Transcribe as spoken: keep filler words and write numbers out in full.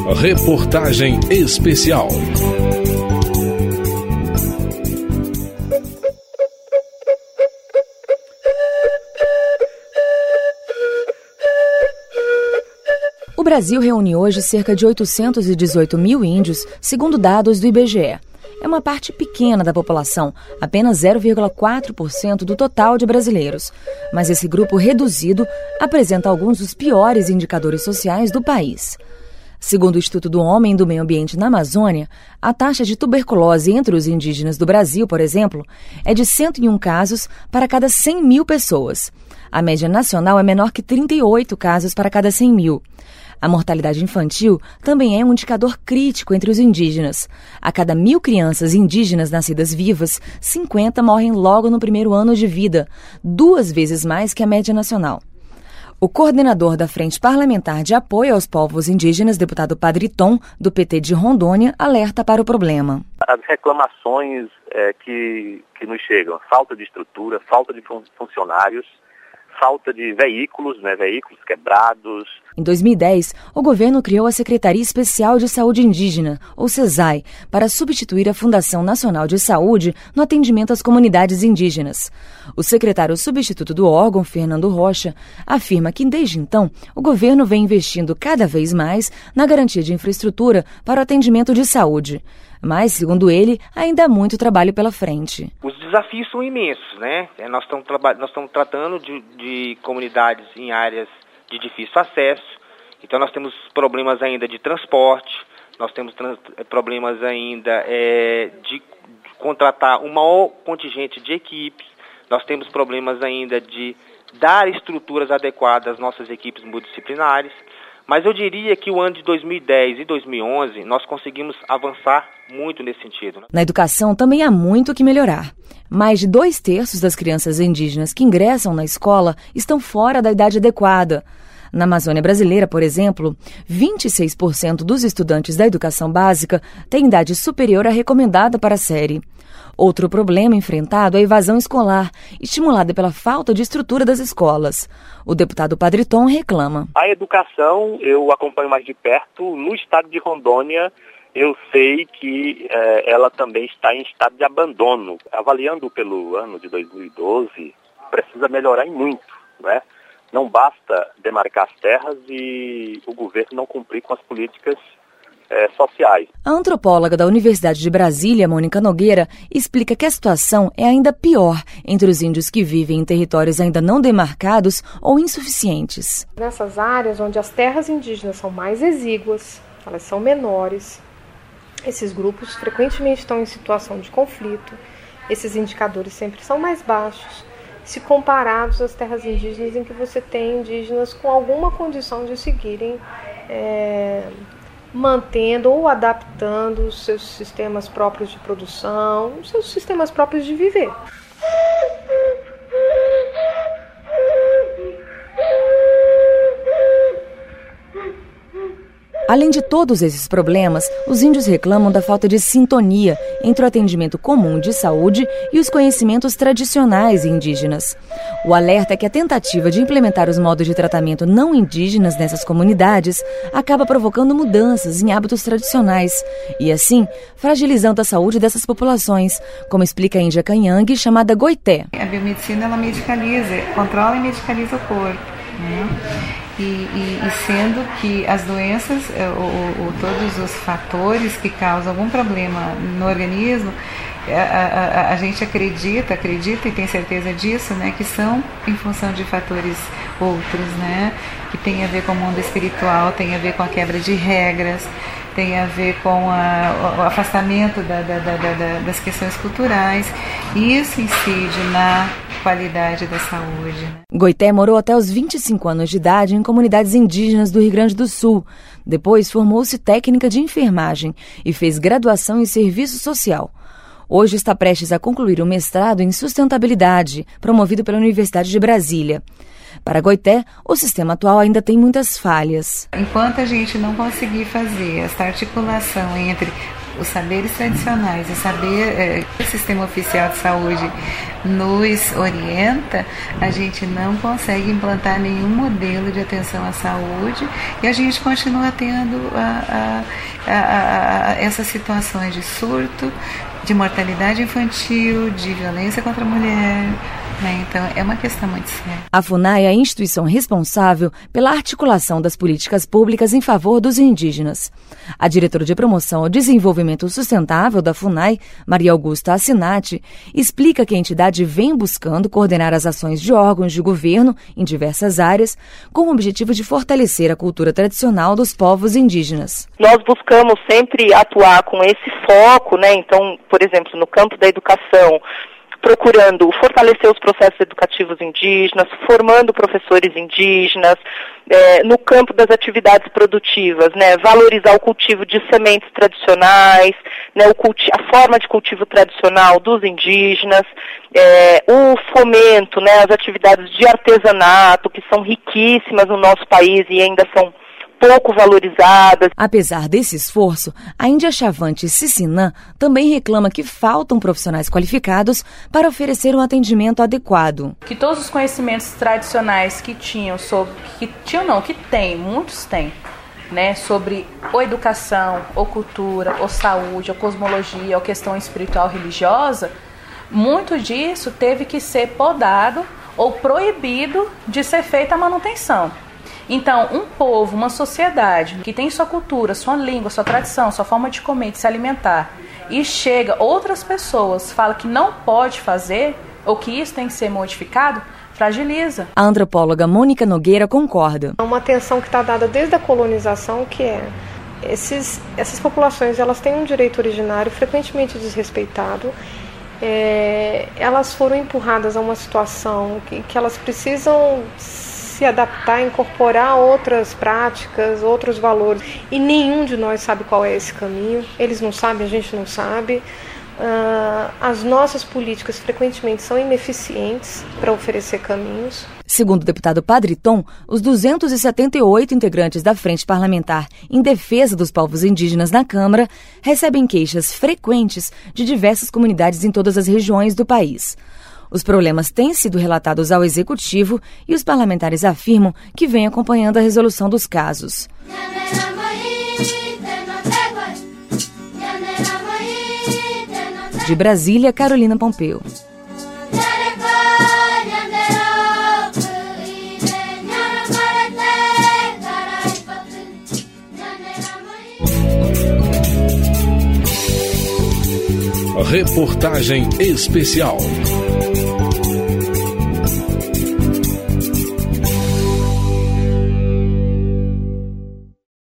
Reportagem especial. O Brasil reúne hoje cerca de oitocentos e dezoito mil índios, segundo dados do I B G E. É uma parte pequena da população, apenas zero vírgula quatro por cento do total de brasileiros. Mas esse grupo reduzido apresenta alguns dos piores indicadores sociais do país. Segundo o Instituto do Homem e do Meio Ambiente na Amazônia, a taxa de tuberculose entre os indígenas do Brasil, por exemplo, é de cento e um casos para cada cem mil pessoas. A média nacional é menor que trinta e oito casos para cada cem mil. A mortalidade infantil também é um indicador crítico entre os indígenas. A cada mil crianças indígenas nascidas vivas, cinquenta morrem logo no primeiro ano de vida, duas vezes mais que a média nacional. O coordenador da Frente Parlamentar de Apoio aos Povos Indígenas, deputado Padre Tom, do P T de Rondônia, alerta para o problema. As reclamações é, que, que nos chegam, falta de estrutura, falta de funcionários, falta de veículos, né, veículos quebrados. Em dois mil e dez, o governo criou a Secretaria Especial de Saúde Indígena, ou SESAI, para substituir a Fundação Nacional de Saúde no atendimento às comunidades indígenas. O secretário substituto do órgão, Fernando Rocha, afirma que, desde então, o governo vem investindo cada vez mais na garantia de infraestrutura para o atendimento de saúde. Mas, segundo ele, ainda há muito trabalho pela frente. Os desafios são imensos, né? Nós estamos, traba- nós estamos tratando de, de comunidades em áreas de difícil acesso, então nós temos problemas ainda de transporte, nós temos trans- problemas ainda é, de contratar um maior contingente de equipes, nós temos problemas ainda de dar estruturas adequadas às nossas equipes multidisciplinares. Mas eu diria que o ano de dois mil e dez e dois mil e onze nós conseguimos avançar muito nesse sentido. Na educação também há muito o que melhorar. Mais de dois terços das crianças indígenas que ingressam na escola estão fora da idade adequada. Na Amazônia brasileira, por exemplo, vinte e seis por cento dos estudantes da educação básica têm idade superior à recomendada para a série. Outro problema enfrentado é a evasão escolar, estimulada pela falta de estrutura das escolas. O deputado Padre Tom reclama. A educação eu acompanho mais de perto. No estado de Rondônia, eu sei que eh, ela também está em estado de abandono. Avaliando pelo ano de dois mil e doze, precisa melhorar em muito, né? Não basta demarcar as terras e o governo não cumprir com as políticas É, sociais. A antropóloga da Universidade de Brasília, Mônica Nogueira, explica que a situação é ainda pior entre os índios que vivem em territórios ainda não demarcados ou insuficientes. Nessas áreas onde as terras indígenas são mais exíguas, elas são menores, esses grupos frequentemente estão em situação de conflito, esses indicadores sempre são mais baixos, se comparados às terras indígenas em que você tem indígenas com alguma condição de seguirem é, mantendo ou adaptando os seus sistemas próprios de produção, os seus sistemas próprios de viver. Além de todos esses problemas, os índios reclamam da falta de sintonia entre o atendimento comum de saúde e os conhecimentos tradicionais indígenas. O alerta é que a tentativa de implementar os modos de tratamento não indígenas nessas comunidades acaba provocando mudanças em hábitos tradicionais e, assim, fragilizando a saúde dessas populações, como explica a índia Canhangue, chamada Goité. A biomedicina, ela medicaliza, controla e medicaliza o corpo, né? E, e, e sendo que as doenças, ou, ou todos os fatores que causam algum problema no organismo, a, a, a gente acredita, acredita e tem certeza disso, né, que são em função de fatores outros, né, que tem a ver com o mundo espiritual, tem a ver com a quebra de regras, tem a ver com a, o afastamento da, da, da, da, das questões culturais, e isso incide na qualidade da saúde. Né? Goité morou até os vinte e cinco anos de idade em comunidades indígenas do Rio Grande do Sul. Depois formou-se técnica de enfermagem e fez graduação em serviço social. Hoje está prestes a concluir um mestrado em sustentabilidade, promovido pela Universidade de Brasília. Para Goité, o sistema atual ainda tem muitas falhas. Enquanto a gente não conseguir fazer essa articulação entre os saberes tradicionais, o saber, é, o sistema oficial de saúde nos orienta, a gente não consegue implantar nenhum modelo de atenção à saúde e a gente continua tendo a, a, a, a, essas situações de surto, de mortalidade infantil, de violência contra a mulher. Então, é uma questão muito séria. A FUNAI é a instituição responsável pela articulação das políticas públicas em favor dos indígenas. A diretora de Promoção ao Desenvolvimento Sustentável da FUNAI, Maria Augusta Assinati, explica que a entidade vem buscando coordenar as ações de órgãos de governo em diversas áreas, com o objetivo de fortalecer a cultura tradicional dos povos indígenas. Nós buscamos sempre atuar com esse foco, né? Então, por exemplo, no campo da educação, procurando fortalecer os processos educativos indígenas, formando professores indígenas, é, no campo das atividades produtivas, né, valorizar o cultivo de sementes tradicionais, né, o culti- a forma de cultivo tradicional dos indígenas, é, o fomento, né, as atividades de artesanato, que são riquíssimas no nosso país e ainda são pouco valorizadas. Apesar desse esforço, a Índia Chavante Cicinã também reclama que faltam profissionais qualificados para oferecer um atendimento adequado. Que todos os conhecimentos tradicionais que tinham sobre, que tinham não, que tem, muitos têm, né, sobre ou educação, ou cultura, ou saúde, ou cosmologia, ou questão espiritual religiosa, muito disso teve que ser podado ou proibido de ser feita a manutenção. Então, um povo, uma sociedade que tem sua cultura, sua língua, sua tradição, sua forma de comer, de se alimentar, e chega outras pessoas, fala que não pode fazer, ou que isso tem que ser modificado, fragiliza. A antropóloga Mônica Nogueira concorda. Há uma atenção que está dada desde a colonização, que é esses, essas populações, elas têm um direito originário frequentemente desrespeitado. É, elas foram empurradas a uma situação que, que elas precisam se adaptar, incorporar outras práticas, outros valores. E nenhum de nós sabe qual é esse caminho. Eles não sabem, a gente não sabe. Uh, as nossas políticas frequentemente são ineficientes para oferecer caminhos. Segundo o deputado Padre Tom, os duzentos e setenta e oito integrantes da Frente Parlamentar em Defesa dos Povos Indígenas na Câmara recebem queixas frequentes de diversas comunidades em todas as regiões do país. Os problemas têm sido relatados ao Executivo e os parlamentares afirmam que vêm acompanhando a resolução dos casos. De Brasília, Carolina Pompeu. Reportagem especial.